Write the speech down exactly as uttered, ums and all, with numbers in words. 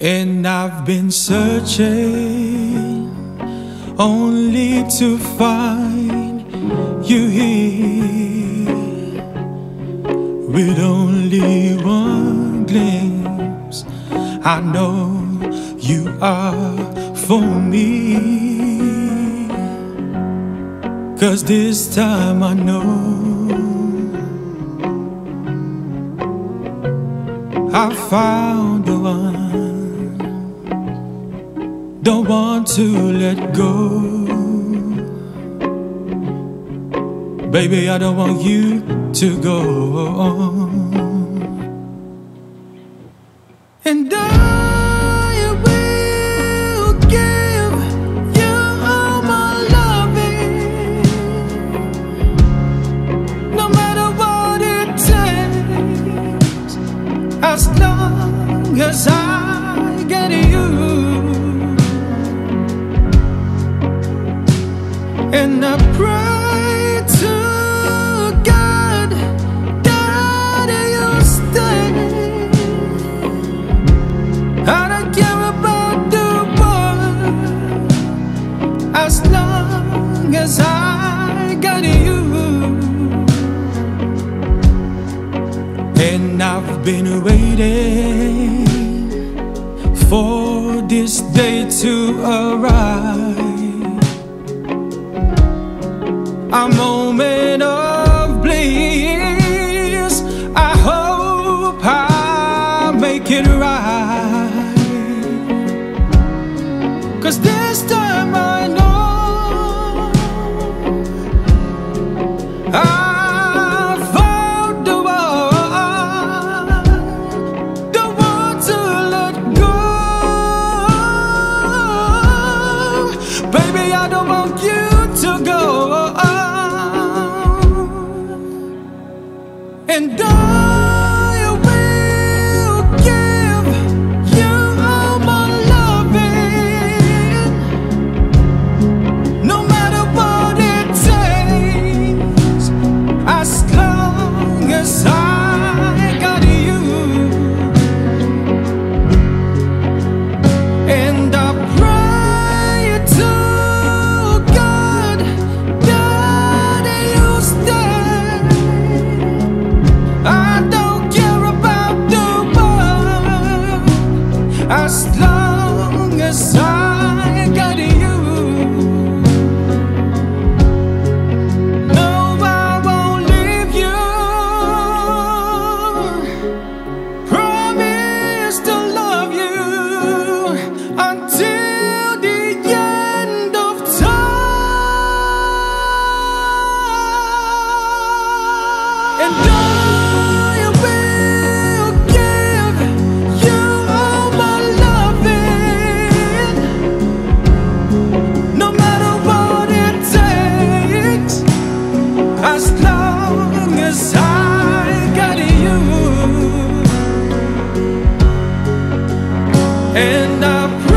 And I've been searching only to find you here, with only one glimpse I know you are for me. 'Cause this time I know I found the one. Don't want to let go. Baby, I don't want you to go. And I will give you all my loving, no matter what it takes, as long as I get you. And I pray to God that you'll stay. I don't care about the world, as long as I got you. And I've been waiting for this day to arrive, a moment of bliss. I hope I make it right, 'cause this time I know I found the one. Don't want to let go. Baby, I don't want you to go. And I will give you all my loving, no matter what it takes, as long as I got you. And I pray to God that you'll stay. I don't care about the world, as long as I got you. No, I won't leave you. Promise to love you until the end of time. And I will give you all my loving, no matter what it takes, as long as I got you. And I